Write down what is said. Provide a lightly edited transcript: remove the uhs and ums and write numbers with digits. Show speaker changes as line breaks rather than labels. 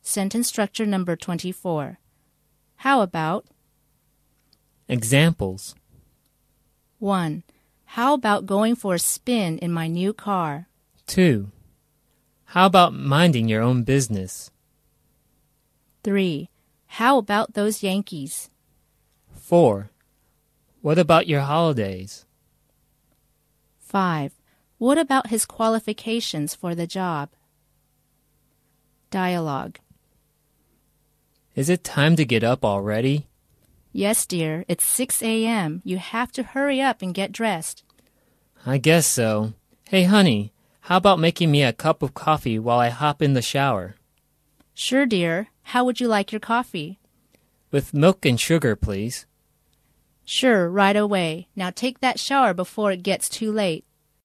Sentence structure number 24. How about?
Examples.
1. How about going for a spin in my new car?
2. How about minding your own business?
3. How about those Yankees?
4. What about your holidays?
5. What about his qualifications for the job? Dialogue.
Is it time to get up already?
Yes, dear, it's 6 a.m. You have to hurry up and get dressed.
I guess so. Hey, honey, how about making me a cup of coffee while I hop in the shower?
Sure, dear. How would you like your coffee?
With milk and sugar, please.
Sure, right away. Now take that shower before it gets too late.